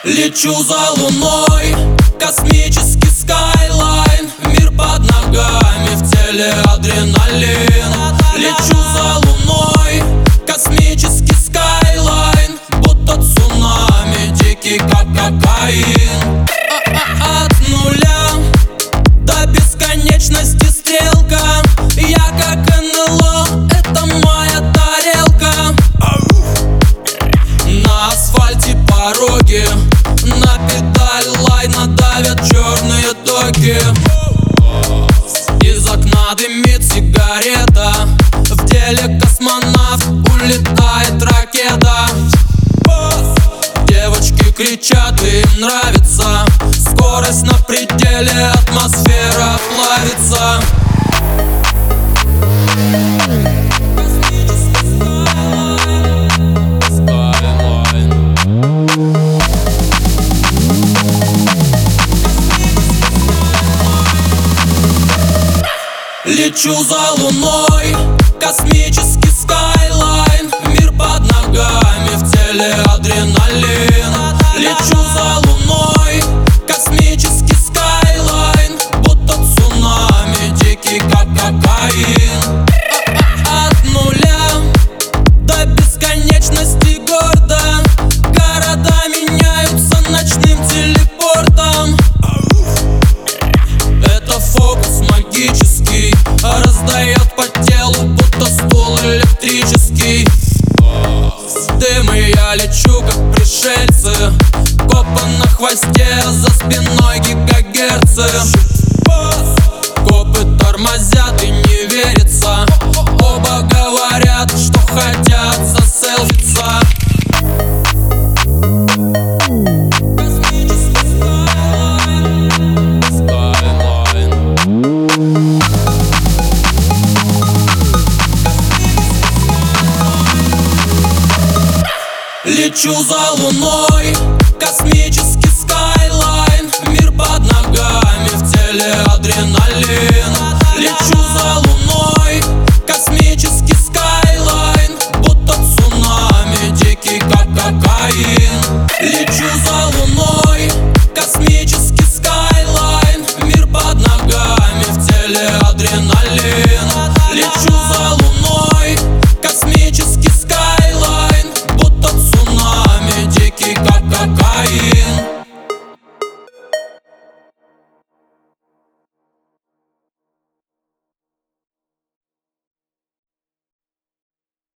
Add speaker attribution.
Speaker 1: Лечу за луной, космический скайлайн. Мир под ногами, в теле адреналин. Лечу за луной, космический скайлайн. Будто цунами, дикий как кокаин. От нуля до бесконечности стрелка. Я как НЛО, это моя тарелка. На асфальте пороги, на педаль лайна давят черные токи. Из окна дымит сигарета, в деле космонавт, улетает ракета. Девочки кричат, им нравится, скорость на пределе, атмосфера плавится. Лечу за луной, космический скайлайн. Мир под ногами, в теле адреналин. Лечу за луной, космический скайлайн. Будто цунами, дикий как кокаин. От нуля до бесконечности гордо. Города меняются ночным телепортом. Это фокус магический, раздает по телу, будто стул электрический. Дым, и я лечу, как пришельцы. Копы на хвосте, за спиной гигагерцы. Копы тормозят и не верится. Оба говорят, что хотят заселфиться. Лечу за луной, космический скайлайн. Мир под ногами, в теле адреналин. Лечу за луной.